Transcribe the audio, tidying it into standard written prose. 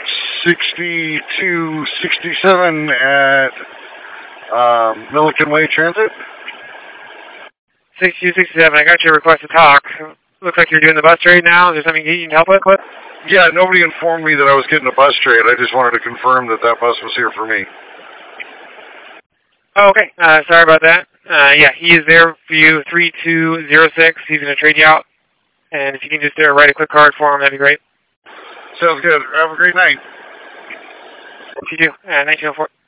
6267 at Milliken Way Transit. 6267, I got your request to talk. Looks like you're doing the bus trade now. Is there something you need help with? Yeah, nobody informed me that I was getting a bus trade. I just wanted to confirm that that bus was here for me. Oh, okay. Sorry about that. Yeah, he is there for you, 3206. He's going to trade you out. And if you can just write a quick card for him, that'd be great. Sounds good. Have a great night. You do. 1904.